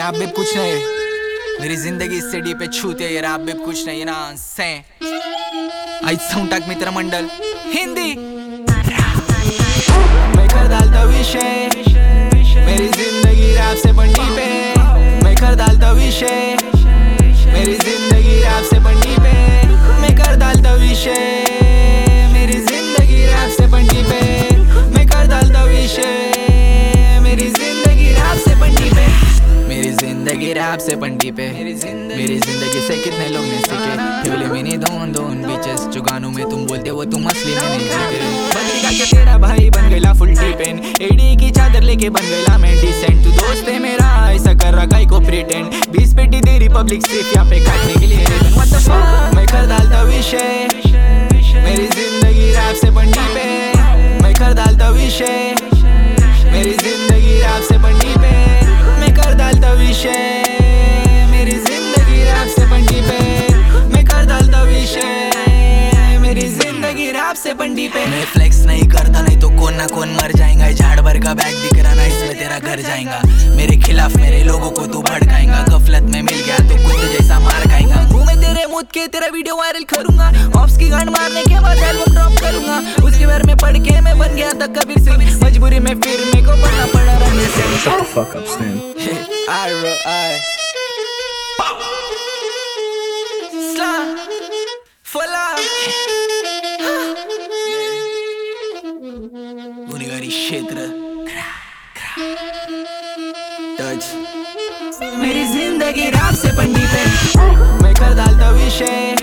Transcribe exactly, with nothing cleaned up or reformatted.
Rap भी कुछ नहीं, मेरी जिंदगी इससे डीप है, छूते ये रैप भी कुछ नहीं ना से आई साउंड मित्र मंडल हिंदी। मैं कर डालता विषय मेरी जिंदगी रैप से पंडी पे, मैं कर डालता विषय मेरी जिंदगी रैप से पंडी पे, मैं कर डालता विषय मेरी जिंदगी रैप से पंडी पे, मैं कर डालता विषय मेरी जिंदगी रैप से पंडी पे, मेरी जिंदगी रैप से पंडी पे, मेरी जिंदगी से कितने लोग ने सीखे, फिल्म में नहीं दोन दोन बीचेस जो गानों में तुम बोलते हो तुम असली में नहीं जीते। बंदी का तेरा भाई बन गया फुल टिपेन, एडी की चादर लेके बन गया मैं डिसेंट, तू दोस्त है मेरा ऐसा कर रहा गाय को प्रिटेंड, बीस पेटी दे रिपब्लिक सिर्फ यहाँ पे काटने के लिए What the fuck? मैं कर डालता विषय मेरी जिंदगी रैप से पंडी पे, मैं कर डालता विषय मेरी जिंदगी रैप से पंडी पे, मैं कर डालता विषय मेरी जिंदगी रैप से पंडी पे, मैं कर डालता विषय मेरी जिंदगी रैप से पंडी पे। मैं फ्लेक्स नहीं करता नहीं तो कौन ना कौन मर जाएगा, झाड़ भर का बैग दिख रहा ना इसमें तेरा घर जाएगा, मेरे खिलाफ मेरे लोगों को तू भड़काएगा, गफलत में मिल गया तो कुत्ते जैसा मार खाएगा, मैं तेरे मुद के तेरा वीडियो वायरल करूंगा, ऑफ्स की गांड मारने के बाद एल्बम ड्रॉप करूंगा, उसके बारे में पढ़ के मैं बन गया था कबीर सिंह, मजबूरी में फिर मेरे को बनना पड़ा Ranveer Singh. Shut the fuck up, Stan. I wrote I Slam for love गुनेगारी क्षेत्र टच मेरी जिंदगी रैप से पंडी पे, मैं कर डालता विषय